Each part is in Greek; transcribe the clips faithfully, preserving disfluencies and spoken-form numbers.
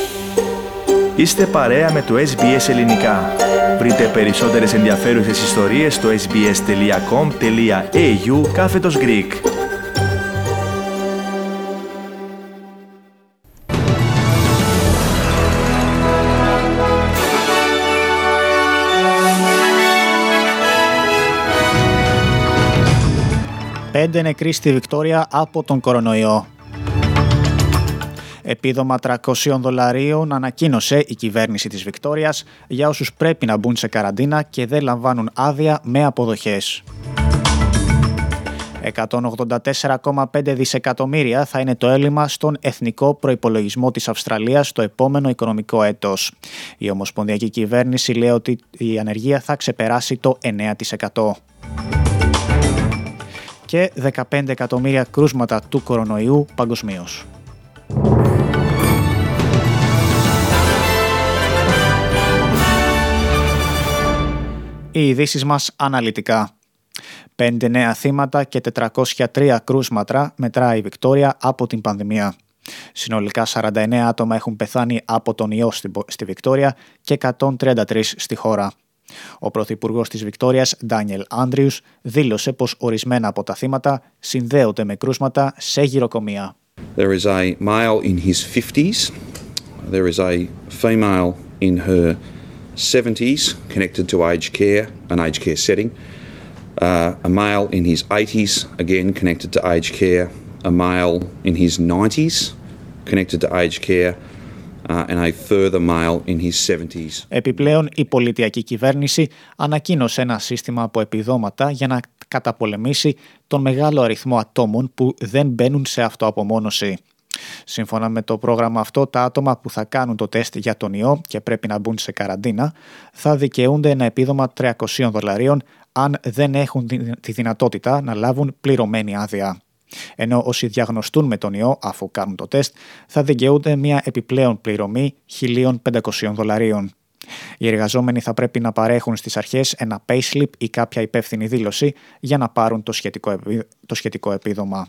Είστε παρέα με το ες μπι ες Ελληνικά. Βρείτε περισσότερες ενδιαφέρουσες ιστορίες στο sbs.com.au κάθετος Greek. Πέντε νεκροί στη Βικτόρια από τον κορονοϊό. Επίδομα τριακόσια δολαρίων ανακοίνωσε η κυβέρνηση της Βικτόριας για όσους πρέπει να μπουν σε καραντίνα και δεν λαμβάνουν άδεια με αποδοχές. εκατόν ογδόντα τέσσερα κόμμα πέντε δισεκατομμύρια θα είναι το έλλειμμα στον εθνικό προϋπολογισμό της Αυστραλίας το επόμενο οικονομικό έτος. Η ομοσπονδιακή κυβέρνηση λέει ότι η ανεργία θα ξεπεράσει το εννέα τοις εκατό. Και δεκαπέντε εκατομμύρια κρούσματα του κορονοϊού παγκοσμίως. Οι ειδήσεις μας αναλυτικά. Πέντε νέα θύματα και τετρακόσια τρία κρούσματα μετράει η Βικτόρια από την πανδημία. Συνολικά σαράντα εννέα άτομα έχουν πεθάνει από τον ιό στη Βικτόρια και εκατόν τριάντα τρία στη χώρα. Ο Πρωθυπουργός της Βικτόριας, Ντάνιελ Άντριους, δήλωσε πως ορισμένα από τα θύματα συνδέονται με κρούσματα σε γυροκομεία. There is a male in his fifties. There is a female in her seventies connected to aged care, an aged care setting. Uh, a male in his eighties, again connected to aged care. A male in his nineties connected to aged care. Uh, and a further male in his seventies. Επιπλέον, η πολιτιακή κυβέρνηση ανακοίνωσε ένα σύστημα από επιδόματα για να καταπολεμήσει τον μεγάλο αριθμό ατόμων που δεν μπαίνουν σε αυτοαπομόνωση. Σύμφωνα με το πρόγραμμα αυτό, τα άτομα που θα κάνουν το τεστ για τον ιό και πρέπει να μπουν σε καραντίνα θα δικαιούνται ένα επίδομα τριακόσια δολαρίων αν δεν έχουν τη δυνατότητα να λάβουν πληρωμένη άδεια. Ενώ όσοι διαγνωστούν με τον ιό αφού κάνουν το τεστ θα δικαιούνται μια επιπλέον πληρωμή χίλια πεντακόσια δολαρίων. Οι εργαζόμενοι θα πρέπει να παρέχουν στις αρχές ένα payslip ή κάποια υπεύθυνη δήλωση για να πάρουν το σχετικό, επί... το σχετικό επίδομα.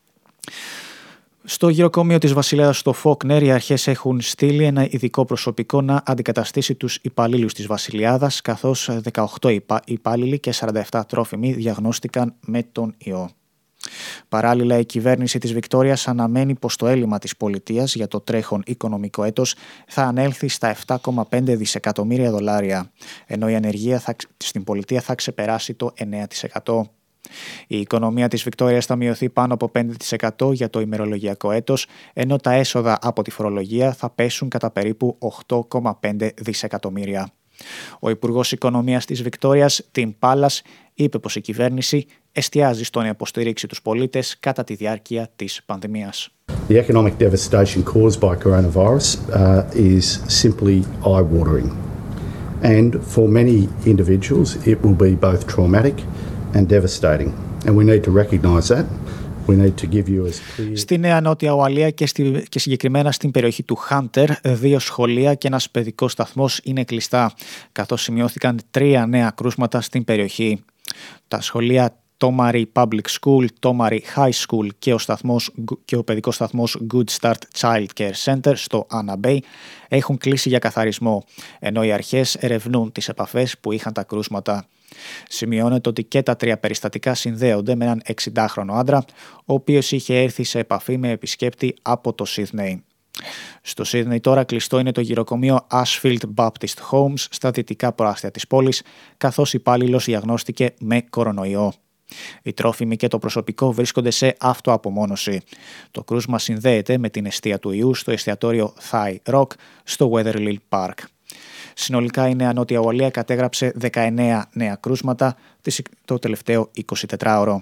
Στο γυροκομείο της Βασιλέας στο Φόκνερ, οι αρχές έχουν στείλει ένα ειδικό προσωπικό να αντικαταστήσει τους υπαλλήλους της Βασιλιάδας, καθώς δεκαοκτώ υπάλληλοι και σαράντα επτά τρόφιμοι διαγνώστηκαν με τον ιό. Παράλληλα, η κυβέρνηση της Βικτόριας αναμένει πως το έλλειμμα της πολιτείας για το τρέχον οικονομικό έτος θα ανέλθει στα επτά κόμμα πέντε δισεκατομμύρια δολάρια, ενώ η ανεργία θα, στην πολιτεία θα ξεπεράσει το εννέα τοις εκατό. Η οικονομία της Βικτόριας θα μειωθεί πάνω από πέντε τοις εκατό για το ημερολογιακό έτος, ενώ τα έσοδα από τη φορολογία θα πέσουν κατά περίπου οκτώ κόμμα πέντε δισεκατομμύρια. Ο Υπουργός Οικονομίας της Βικτόριας, Τιμ Πάλας, είπε πως η κυβέρνηση εστιάζει στο να υποστηρίξει τους πολίτες κατά τη διάρκεια της πανδημίας. The economic devastation caused by coronavirus uh, is simply eye-watering. And for many individuals it will be both traumatic and devastating. And we need to recognise that. We need to give you as clear... Στη Νέα Νότια Ουαλία και, στη, και συγκεκριμένα στην περιοχή του Χάντερ, δύο σχολεία και ένας παιδικός σταθμός είναι κλειστά, καθώς σημειώθηκαν τρία νέα κρούσματα στην περιοχή. Τα σχολεία Tomari Public School, Tomari High School και ο, σταθμός, και ο παιδικός σταθμός Good Start Child Care Center στο Anna Bay έχουν κλείσει για καθαρισμό, ενώ οι αρχές ερευνούν τις επαφές που είχαν τα κρούσματα. Σημειώνεται ότι και τα τρία περιστατικά συνδέονται με έναν εξηντάχρονο άντρα, ο οποίος είχε έρθει σε επαφή με επισκέπτη από το Σίδνεϊ. Στο Σίδνεϊ τώρα κλειστό είναι το γυροκομείο Ashfield Baptist Homes στα δυτικά προάστια της πόλης, καθώς υπάλληλος διαγνώστηκε με κορονοϊό. Οι τρόφιμοι και το προσωπικό βρίσκονται σε αυτοαπομόνωση. Το κρούσμα συνδέεται με την εστία του ιού στο εστιατόριο Thai Rock στο Weatherly Park. Συνολικά η Νέα Νότια Ουαλία κατέγραψε δεκαεννέα νέα κρούσματα το τελευταίο εικοσιτετράωρο.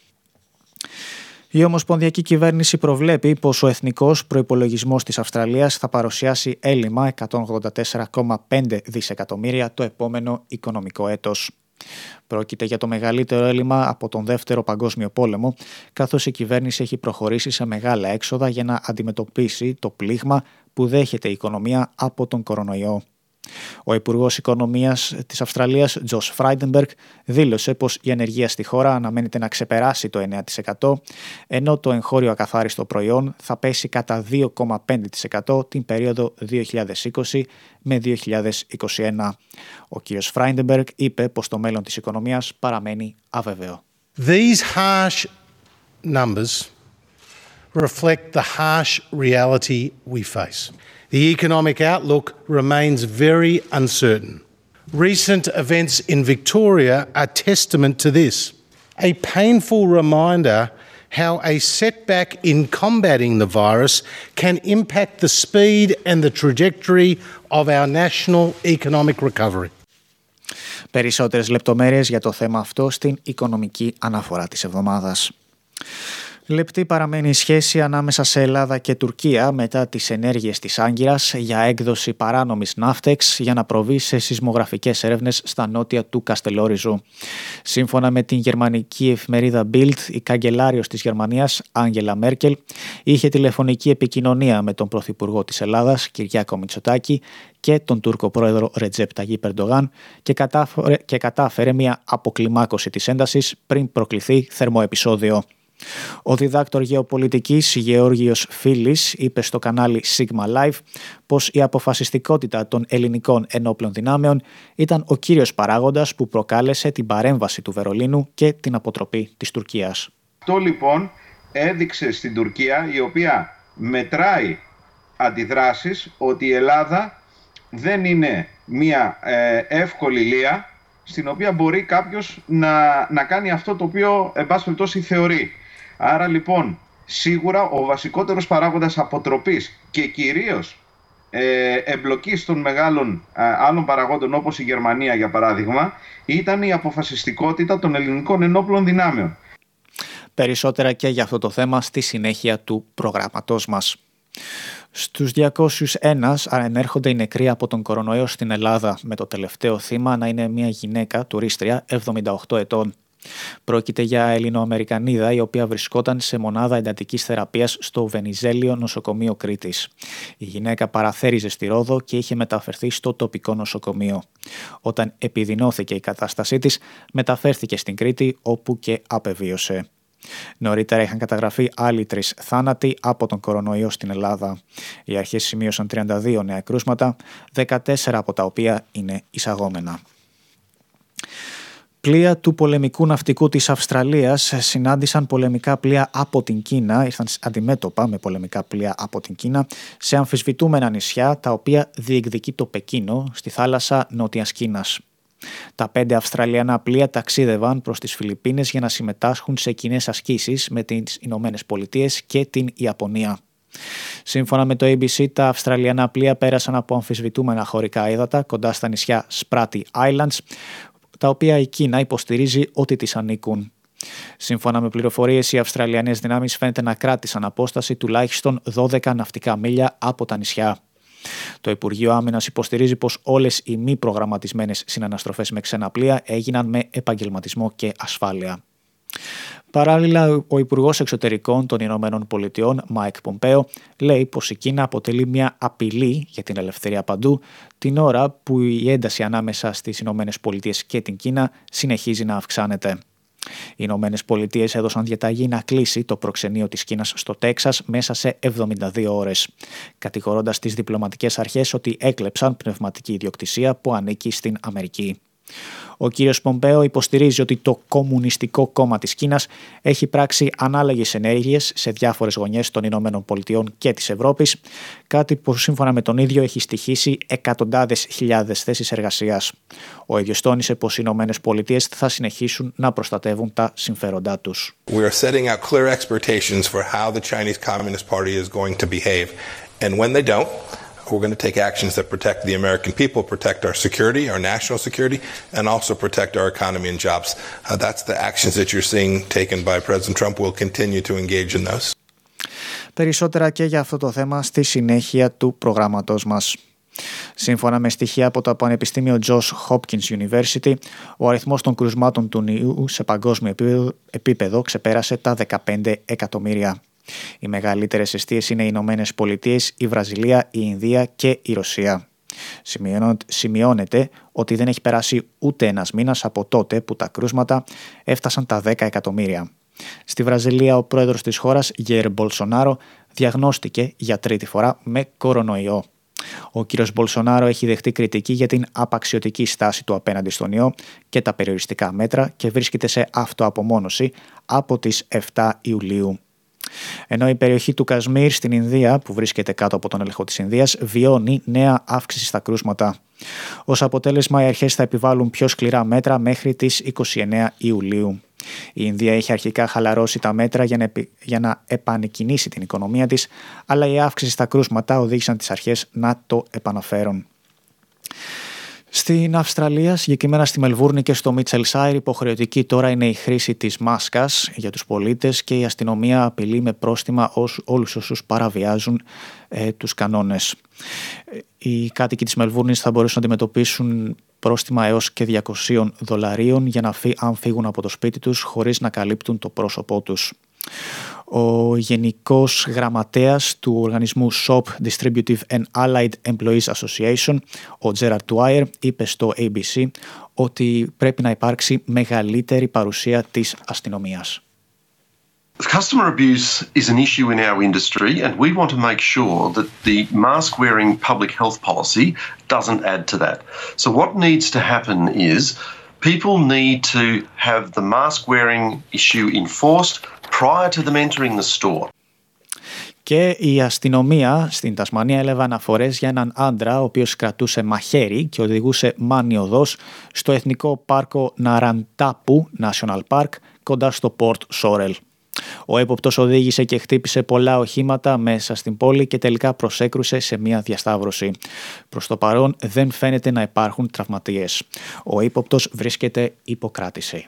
Η Ομοσπονδιακή Κυβέρνηση προβλέπει πως ο εθνικός προϋπολογισμός της Αυστραλίας θα παρουσιάσει έλλειμμα εκατόν ογδόντα τέσσερα κόμμα πέντε δισεκατομμύρια το επόμενο οικονομικό έτος. Πρόκειται για το μεγαλύτερο έλλειμμα από τον Δεύτερο Παγκόσμιο Πόλεμο, καθώς η κυβέρνηση έχει προχωρήσει σε μεγάλα έξοδα για να αντιμετωπίσει το πλήγμα που δέχεται η οικονομία από τον κορονοϊό. Ο Υπουργός Οικονομίας της Αυστραλίας, Τζος Φράιντεμπεργκ, δήλωσε πως η ανεργία στη χώρα αναμένεται να ξεπεράσει το εννέα τοις εκατό, ενώ το εγχώριο ακαθάριστο προϊόν θα πέσει κατά δύο κόμμα πέντε τοις εκατό την περίοδο δύο χιλιάδες είκοσι με δύο χιλιάδες είκοσι ένα. Ο κ. Φράιντεμπεργκ είπε πως το μέλλον της οικονομίας παραμένει αβέβαιο. These harsh numbers reflect the harsh reality we face. The economic outlook remains very uncertain. Recent events in Victoria are testament to this. A painful reminder how a setback in combating the virus can impact the speed and the trajectory of our national economic recovery. Περισσότερες λεπτομέρειες για το θέμα αυτό στην οικονομική αναφορά της εβδομάδας. Λεπτή παραμένει η σχέση ανάμεσα σε Ελλάδα και Τουρκία μετά τις ενέργειες της Άγκυρας για έκδοση παράνομης ναύτεξ για να προβεί σε σεισμογραφικές έρευνες στα νότια του Καστελόριζου. Σύμφωνα με την γερμανική εφημερίδα Bild, η καγκελάριος της Γερμανίας, Άγγελα Μέρκελ, είχε τηλεφωνική επικοινωνία με τον Πρωθυπουργό της Ελλάδας, Κυριάκο Μητσοτάκη, και τον Τούρκο πρόεδρο Ρετζέπ Ταγίπ Ερντογάν και κατάφερε, και κατάφερε μια αποκλιμάκωση της έντασης πριν προκληθεί θερμό επεισόδιο. Ο διδάκτορ γεωπολιτικής Γεώργιος Φίλης είπε στο κανάλι Sigma Live πως η αποφασιστικότητα των ελληνικών ενόπλων δυνάμεων ήταν ο κύριος παράγοντας που προκάλεσε την παρέμβαση του Βερολίνου και την αποτροπή της Τουρκίας. Αυτό λοιπόν έδειξε στην Τουρκία, η οποία μετράει αντιδράσεις, ότι η Ελλάδα δεν είναι μια ε, εύκολη λία στην οποία μπορεί κάποιος να, να κάνει αυτό το οποίο εν πάση περιπτώσει θεωρεί. Άρα λοιπόν σίγουρα ο βασικότερος παράγοντας αποτροπής και κυρίως ε, εμπλοκής των μεγάλων ε, άλλων παραγόντων, όπως η Γερμανία για παράδειγμα, ήταν η αποφασιστικότητα των ελληνικών ενόπλων δυνάμεων. Περισσότερα και για αυτό το θέμα στη συνέχεια του προγράμματός μας. Στους διακόσιους ένα ανέρχονται οι νεκροί από τον κορονοϊό στην Ελλάδα, με το τελευταίο θύμα να είναι μια γυναίκα τουρίστρια εβδομήντα οκτώ ετών. Πρόκειται για Ελληνοαμερικανίδα, η οποία βρισκόταν σε μονάδα εντατικής θεραπείας στο Βενιζέλιο νοσοκομείο Κρήτης. Η γυναίκα παραθέριζε στη Ρόδο και είχε μεταφερθεί στο τοπικό νοσοκομείο. Όταν επιδεινώθηκε η κατάστασή της, μεταφέρθηκε στην Κρήτη, όπου και απεβίωσε. Νωρίτερα είχαν καταγραφεί άλλοι τρεις θάνατοι από τον κορονοϊό στην Ελλάδα. Οι αρχές σημείωσαν τριάντα δύο νέα κρούσματα, δεκατέσσερα από τα οποία είναι εισαγόμενα. Πλοία του πολεμικού ναυτικού της Αυστραλίας συνάντησαν πολεμικά πλοία από την Κίνα, ήρθαν αντιμέτωπα με πολεμικά πλοία από την Κίνα σε αμφισβητούμενα νησιά, τα οποία διεκδικεί το Πεκίνο στη θάλασσα Νότιας Κίνας. Τα πέντε Αυστραλιανά πλοία ταξίδευαν προς τις Φιλιππίνες για να συμμετάσχουν σε κοινές ασκήσεις με τις Ηνωμένες Πολιτείες και την Ιαπωνία. Σύμφωνα με το έι μπι σι, τα Αυστραλιανά πλοία πέρασαν από αμφισβητούμενα χωρικά ύδατα κοντά στα νησιά Spratly Islands, τα οποία η Κίνα υποστηρίζει ότι τις ανήκουν. Σύμφωνα με πληροφορίες, οι Αυστραλιανές δυνάμεις φαίνεται να κράτησαν απόσταση τουλάχιστον δώδεκα ναυτικά μίλια από τα νησιά. Το Υπουργείο Άμυνας υποστηρίζει πως όλες οι μη προγραμματισμένες συναναστροφές με ξένα πλοία έγιναν με επαγγελματισμό και ασφάλεια. Παράλληλα, ο Υπουργός Εξωτερικών των Ηνωμένων Πολιτειών, Μάικ Πομπέο, λέει πως η Κίνα αποτελεί μια απειλή για την ελευθερία παντού, την ώρα που η ένταση ανάμεσα στις Ηνωμένες Πολιτείες και την Κίνα συνεχίζει να αυξάνεται. Οι Ηνωμένες Πολιτείες έδωσαν διαταγή να κλείσει το προξενείο της Κίνας στο Τέξας μέσα σε εβδομήντα δύο ώρες, κατηγορώντας τις διπλωματικές αρχές ότι έκλεψαν πνευματική ιδιοκτησία που ανήκει στην Αμερική. Ο κύριος Πομπέο υποστηρίζει ότι το Κομμουνιστικό Κόμμα της Κίνας έχει πράξει ανάλογες ενέργειες σε διάφορες γωνιές των Ηνωμένων Πολιτειών και της Ευρώπης, κάτι που σύμφωνα με τον ίδιο έχει στοιχήσει εκατοντάδες χιλιάδες θέσεις εργασίας. Ο ίδιος τόνισε πως οι Ηνωμένες Πολιτείες θα συνεχίσουν να προστατεύουν τα συμφέροντά τους. We are setting out clear expectations for how the Chinese Communist Party is going to behave, and when they don't, we're going to take actions that protect the American people, protect our security, our national security, and also protect our economy and jobs. Uh, that's the actions that you're seeing taken by President Trump. We'll continue to engage in those. Περισσότερα και για αυτό το θέμα στη συνέχεια του προγράμματος μας. Σύμφωνα με στοιχεία από το Πανεπιστήμιο Johns Hopkins University, ο αριθμός των κρουσμάτων του ιού σε παγκόσμιο επίπεδο ξεπέρασε τα δεκαπέντε εκατομμύρια. Οι μεγαλύτερες εστίες είναι οι Ηνωμένες Πολιτείες, η Βραζιλία, η Ινδία και η Ρωσία. Σημειώνεται ότι δεν έχει περάσει ούτε ένας μήνας από τότε που τα κρούσματα έφτασαν τα δέκα εκατομμύρια. Στη Βραζιλία, ο πρόεδρος της χώρας, Γιέρ Μπολσονάρο, διαγνώστηκε για τρίτη φορά με κορονοϊό. Ο κύριος Μπολσονάρο έχει δεχτεί κριτική για την απαξιωτική στάση του απέναντι στον ιό και τα περιοριστικά μέτρα και βρίσκεται σε αυτοαπομόνωση από τις επτά Ιουλίου. Ενώ η περιοχή του Κασμίρ στην Ινδία, που βρίσκεται κάτω από τον έλεγχο της Ινδίας, βιώνει νέα αύξηση στα κρούσματα. Ως αποτέλεσμα, οι αρχές θα επιβάλλουν πιο σκληρά μέτρα μέχρι τις είκοσι εννέα Ιουλίου. Η Ινδία είχε αρχικά χαλαρώσει τα μέτρα για να, επι... για να επανεκκινήσει την οικονομία της, αλλά η αύξηση στα κρούσματα οδήγησαν τις αρχές να το επαναφέρουν. Στην Αυστραλία, συγκεκριμένα στη Μελβούρνη και στο Μίτσελσάιρ, υποχρεωτική τώρα είναι η χρήση της μάσκας για τους πολίτες και η αστυνομία απειλεί με πρόστιμα ως, όλους όσους παραβιάζουν ε, τους κανόνες. Οι κάτοικοι της Μελβούρνης θα μπορέσουν να αντιμετωπίσουν πρόστιμα έως και διακόσια δολαρίων για να φύ, αν φύγουν από το σπίτι τους χωρίς να καλύπτουν το πρόσωπό τους. Ο Γενικός Γραμματέας του οργανισμού Shop Distributive and Allied Employees Association, ο Gerard Dwyer, είπε στο έι μπι σι ότι πρέπει να υπάρξει μεγαλύτερη παρουσία της αστυνομίας. Customer abuse is an issue in our industry, and we want to make sure that the mask-wearing public health policy doesn't add to that. So what needs to happen is people need to have the mask-wearing issue enforced prior to them entering the store. Και η αστυνομία στην Τασμανία έλαβε αναφορές για έναν άντρα ο οποίος κρατούσε μαχαίρι και οδηγούσε μάνιωδώς στο Εθνικό Πάρκο Ναραντάπου National Park κοντά στο Port Sorel. Ο έποπτος οδήγησε και χτύπησε πολλά οχήματα μέσα στην πόλη και τελικά προσέκρουσε σε μια διασταύρωση. Προς το παρόν δεν φαίνεται να υπάρχουν τραυματίες. Ο ύποπτος βρίσκεται υπό κράτηση.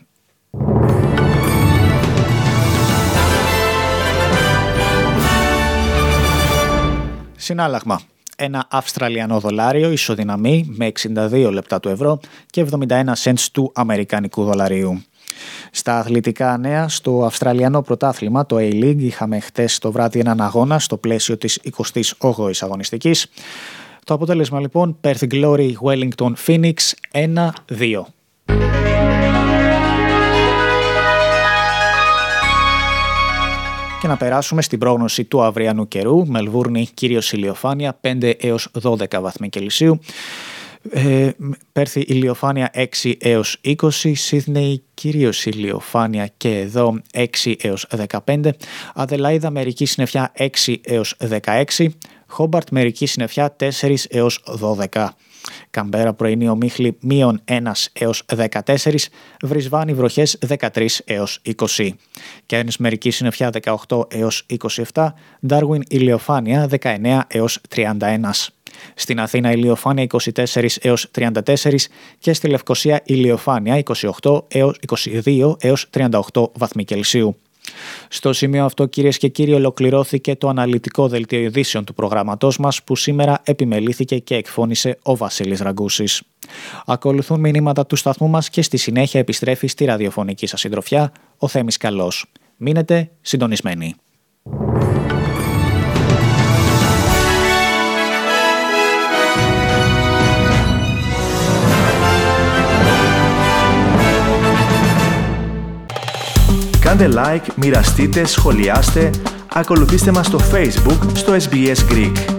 Συνάλλαγμα. Ένα Αυστραλιανό δολάριο ισοδυναμεί με εξήντα δύο λεπτά του ευρώ και εβδομήντα ένα cents του Αμερικανικού δολαρίου. Στα αθλητικά νέα, στο Αυστραλιανό πρωτάθλημα, το A-League, είχαμε χτες το βράδυ έναν αγώνα στο πλαίσιο της εικοστής όγδοης αγωνιστικής. Το αποτέλεσμα λοιπόν, Perth Glory Wellington Phoenix ένα δύο. Και να περάσουμε στην πρόγνωση του αυριανού καιρού. Μελβούρνη κυρίως ηλιοφάνεια πέντε έως δώδεκα βαθμοί Κελσίου. Ε, Πέρθη ηλιοφάνεια έξι έως είκοσι, Σίδνεϊ κυρίως ηλιοφάνεια και εδώ έξι έως δεκαπέντε, Αδελαΐδα μερική συννεφιά έξι έως δεκαέξι, Χόμπαρτ μερική συννεφιά τέσσερα έως δώδεκα, Καμπέρα πρωινή ομίχλη μείον ένα έως δεκατέσσερα, Βρισβάνη βροχές δεκατρία έως είκοσι, Κέρνς μερική συννεφιά δεκαοκτώ έως είκοσι επτά, Ντάρουιν ηλιοφάνεια δεκαεννέα έως τριάντα ένα. Στην Αθήνα ηλιοφάνεια είκοσι τέσσερα έως τριάντα τέσσερα και στη Λευκοσία ηλιοφάνεια είκοσι οκτώ έως είκοσι δύο έως τριάντα οκτώ βαθμοί Κελσίου. Στο σημείο αυτό, κυρίες και κύριοι, ολοκληρώθηκε το αναλυτικό δελτίο ειδήσεων του προγράμματός μας που σήμερα επιμελήθηκε και εκφώνησε ο Βασίλης Ραγκούσης. Ακολουθούν μηνύματα του σταθμού μας και στη συνέχεια επιστρέφει στη ραδιοφωνική σας συντροφιά ο Θέμης Καλός. Μείνετε συντονισμένοι. Κάντε like, μοιραστείτε, σχολιάστε, ακολουθήστε μας στο Facebook στο ες μπι ες Greek.